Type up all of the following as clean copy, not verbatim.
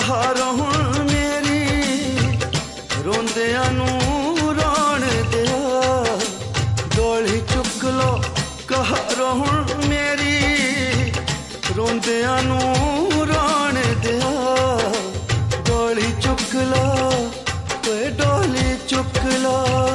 कहार हुण मेरी रोंदियां नूं रोण दिया डोली चुक लो कहार हुण मेरी रोंदियां नूं रोण दिया डोली चुक लो डोली चुक लो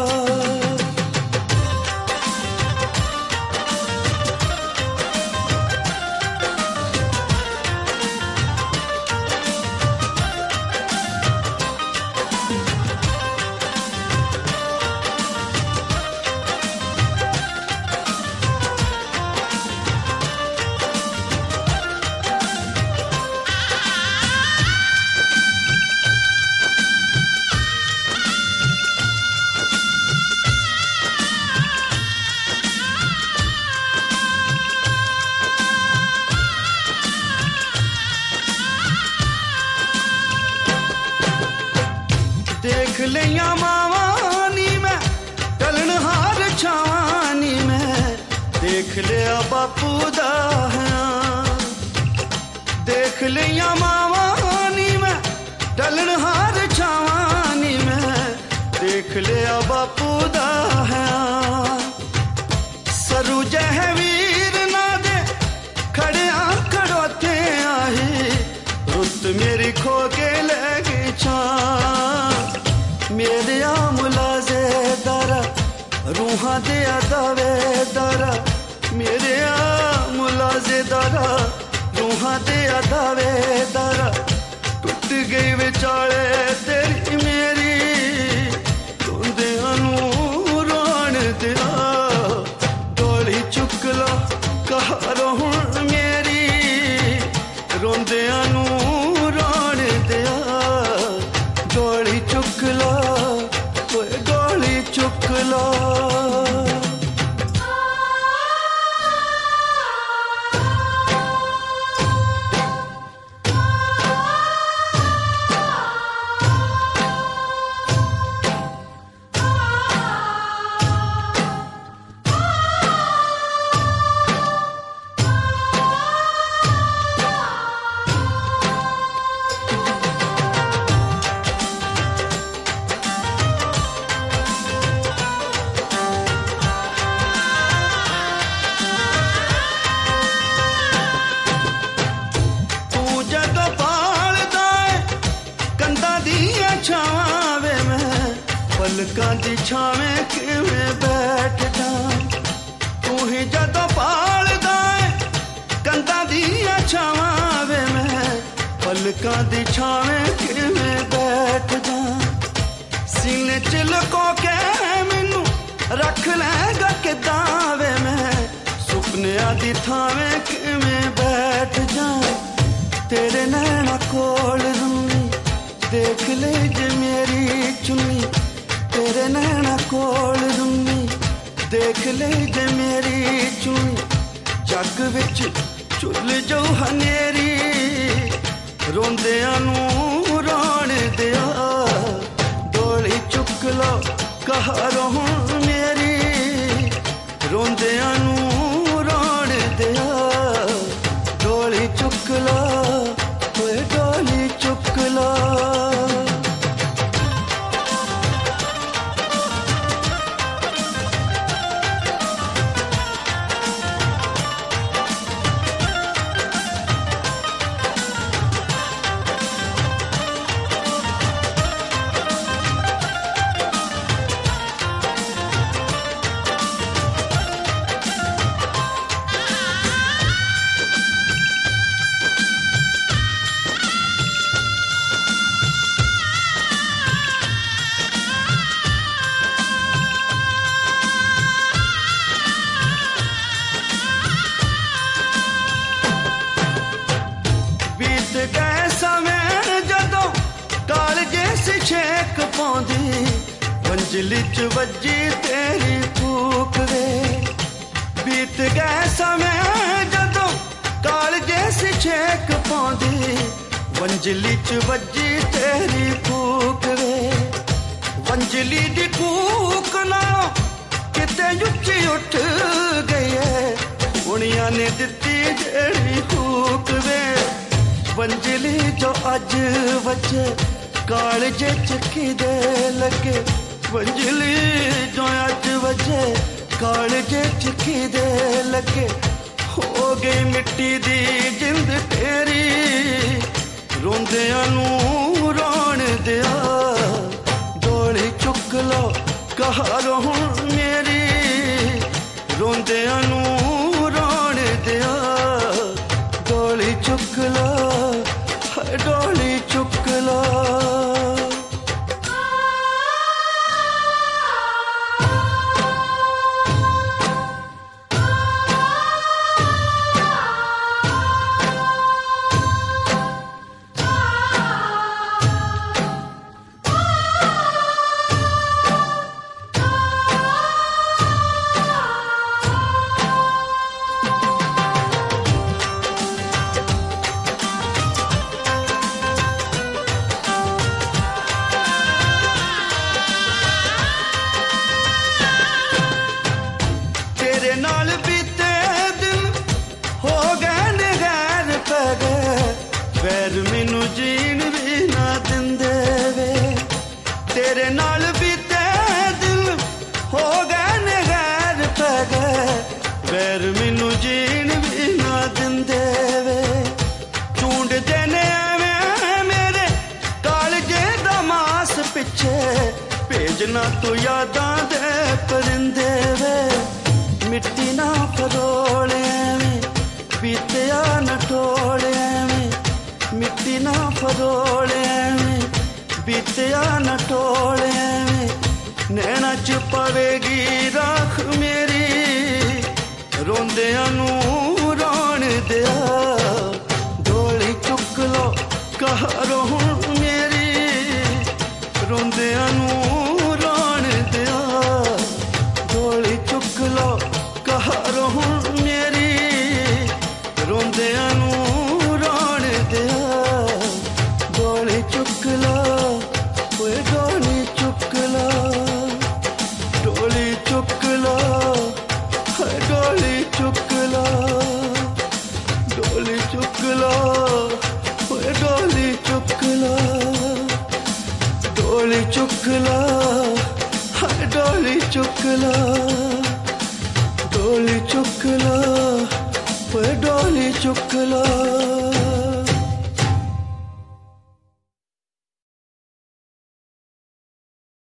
देख लिया मावानी मैं टलन हार छावानी मैं देख लिया बापू दा देख लिया मावानी मैं टलन हार छावानी मैं देख लिया बापू दा सरू जह वीर ना दे खड़े खड़ोते आही रुत मेरी खो के ले गई छा मेरे मुलाजे दारा रूहां दे दावे दारा मेरे मुलाजे दारा रूहां दे दावे दारा टूट गई विचाले तेरी मेरी रोंदियां नूं रोण दिया डोली चुक लो कहार हुण मेरी रोंदियां नूं रोण दिया डोली चुक लो डोली चुक लो पलकां दी छावें किवें बैठ जा तू ही जदों पालदा है कंधां दियां छावां वे मैं पलकां दी छावें किवें बैठ जा सीने च लुको के मैनू रख लैगा किदां वे मैं सुपनियां दी थावें किवें बैठ जा तेरे नैना कोल रूनी देख ले जे मेरी चुन्नी तेरे नैना कोल रूनी देख ले जे मेरी चुन्नी जग विच चुल जो हनेरी रोंदियां नूं रोण दिया डोली चुक लो कहार हुण मेरी रोंदियां नूं रोण दिया डोली चुक लो डोली चुक लो मंजिल च वजी तेरी फूक वे बीत गए समय जदों कालजे सी छेक पाउंदी वंजली च वजी तेरी फूक वे वंजली दी फूक नालों किते उच्ची उठ गई है उनियां ने दित्ती जेड़ी फूक वे वंजली जो अज वजे कालजे च किदे लगे वंजली जो अज वजे कालजे च किदे लगे हो गई मिट्टी दी जिंद तेरी रोंदियां नूं रोण दिया डोली चुक लो कहार हुण मेरी रोंदियां नूं रोण दिया डोली चुक लो डोली चुक लो वैर मैनू जीण भी ना दिंदे वे तेरे नाल बीते दिल हो गए ने गैर पै गए वैर मैनू जीण भी ना दिंदे वे चूंड देने एवें मेरे कालजे दा मास पिछे भेजना तू यादां दे परिंदे वे मिट्टी ना फरोले एवें बीतिया न टोले मिट्टी ना फरोले में बीतिया न टोले में नैना च पवेगी राख मेरी रोंदियां नूं रोण दिया डोली चुक लो कहारो हुण मेरी रोंदियां नूं रोण दिया डोली चुक लो कहारो हुण मेरी रोंदियां नूं डोली चुक लो डोली चुक लो डोली चुक लो डोली चुक लो डोली चुक लो डोली चुक लो डोली चुक लो डोली चुक लो डोली चुक लो डोली चुक लो